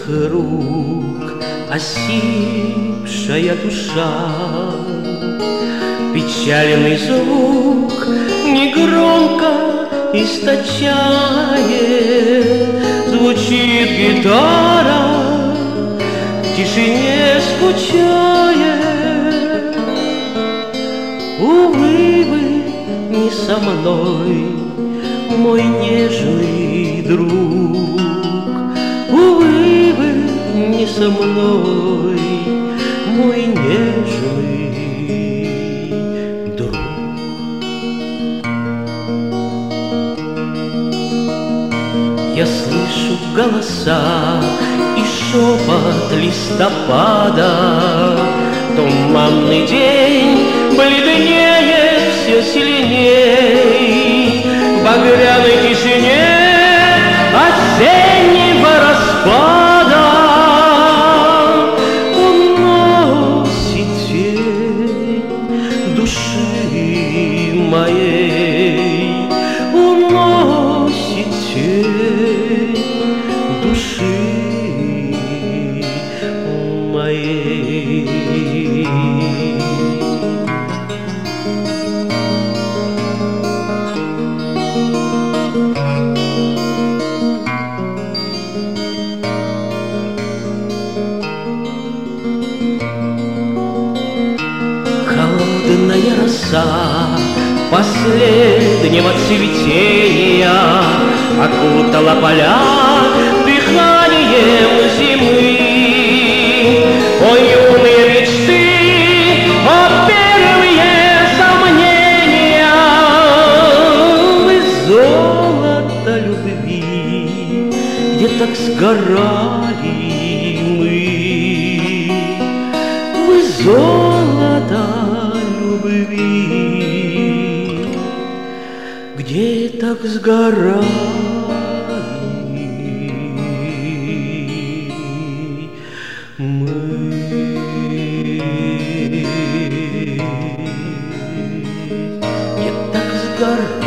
рук осипшая душа. Печальный звук негромко источает, звучит гитара, в тишине скучает. Увы, вы не со мной, мой нежный друг. Увы, вы не со мной, мой нежный друг. Я слышу голоса и шепот листопада. Туманный день бледнеет все сильней в багряной тишине осеннего распада. Уносит тень души моей, уносит тень души моей. Холодная роса последнего цветения окутала поля дыханием зимы. О, юные мечты, о, первые сомнения, вы золото любви, где так сгорали мы. Вы золото любви, где так сгорали мы. Где так сгорали.